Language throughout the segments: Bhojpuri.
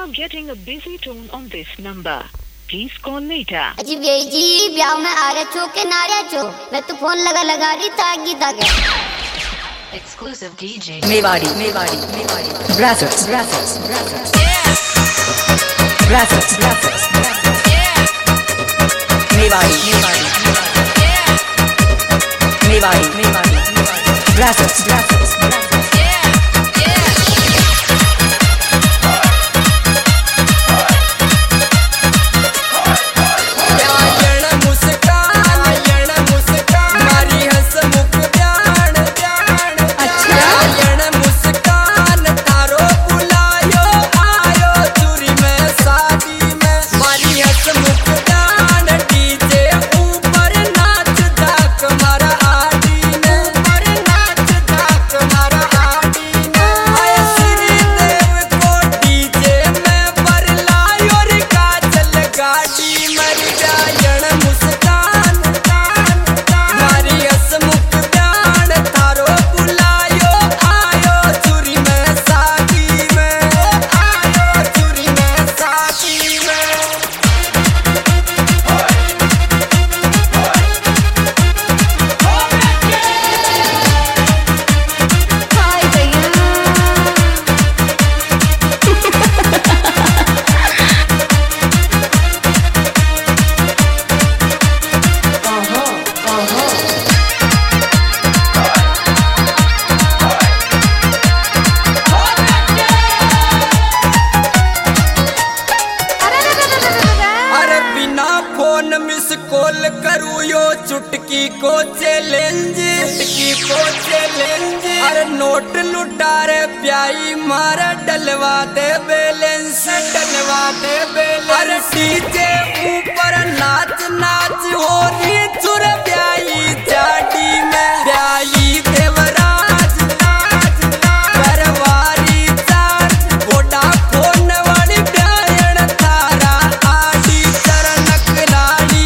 are getting a busy tone on this number. Please call later. अजी बेजी ब्याह में आ रहे छो के ना रहे छो मैं तो फोन लगा रही ताकि ताकि Exclusive DJ Mewari Brazzers Mewari Brazzers चुटकी को चैलेंज अरे नोट लुटारे प्याई मारे डलवा दे बैलेंस अरे डीजे ऊपर नाच हो रही चुर प्याई जाडी में प्याई देवराज करवारी चार्ज बोडा फोन वाली प्यायण थारा आडी चरणक लाड़ी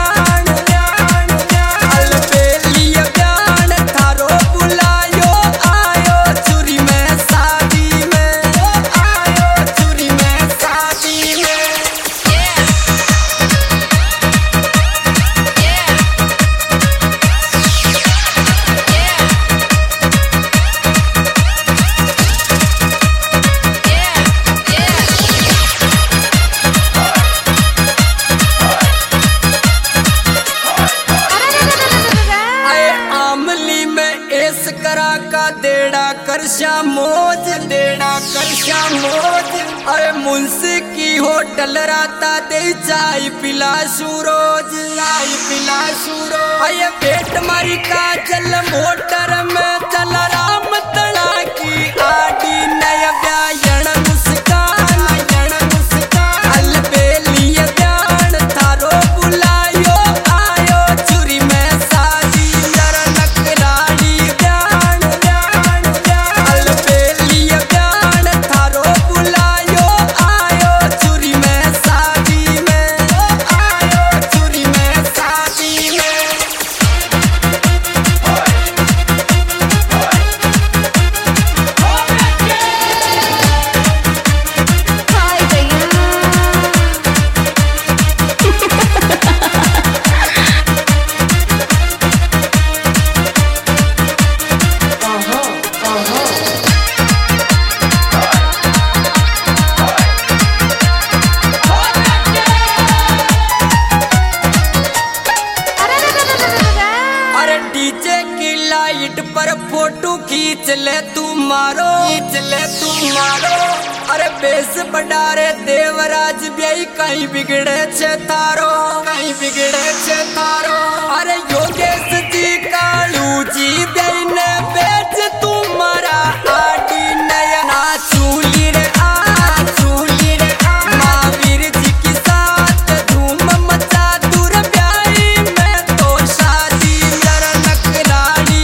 अरे मुंशी की होटल राता दे चाय पिला सूरोज अये पेट मारी का चल मोटर में चल राम तड़ा की आडी नया व्यायण मुस्कान अलबेली व्याण थारो बुलायो आयो चुरी में शादी नरनक लाड़ी व्याण अलबेली व्याण थारो बुलायो आयो चुरी में शादी में खींच ले तू मारो अरे बेस बडारे देवराज ब्याई कहीं बिगड़े छे थारो अरे योगेश जी कालू जी ब्याई ने बेच तू मारा आडी नयना चूली रे महावीर जी की साथ धूम मचा दूर ब्याई में तो शादी नरनक लाड़ी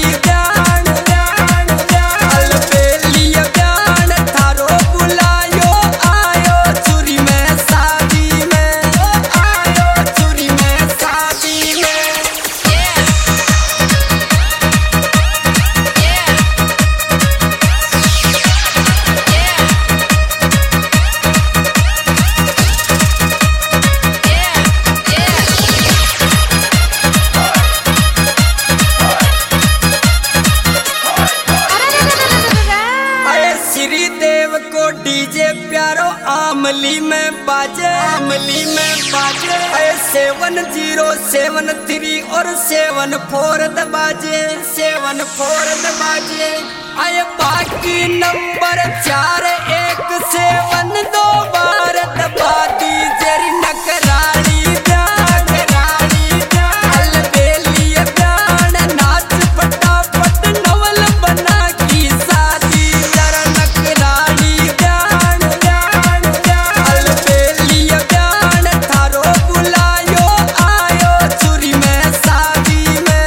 डीजे प्यारो आमली में बाजे 7073 और 74 दबाजे आए बाकी नंबर 4172 बार दबा दीजे री नकराली अलबेलिया गान नाच फटाफट नवल बना की शादी जरा नकराली अलबेलिया गान थारो बुलायो आयो चुरी में शादी में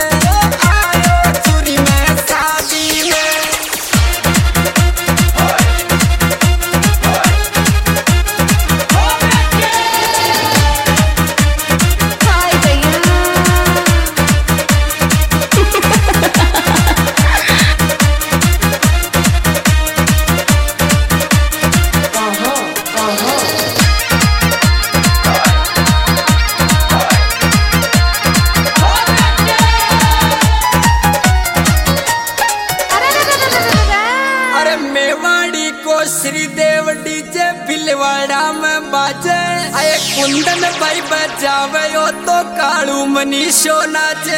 मेवाड़ी को श्रीदेव डीजे भिलवाड़ा में बाजे आए कुंदन भाई बजावे यो तो कालू मनीषो नाचे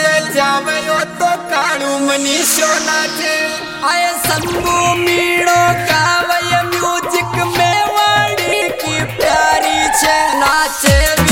आए शंभू मीणो गावे म्यूजिक मेवाड़ी की प्यारी छे नाचे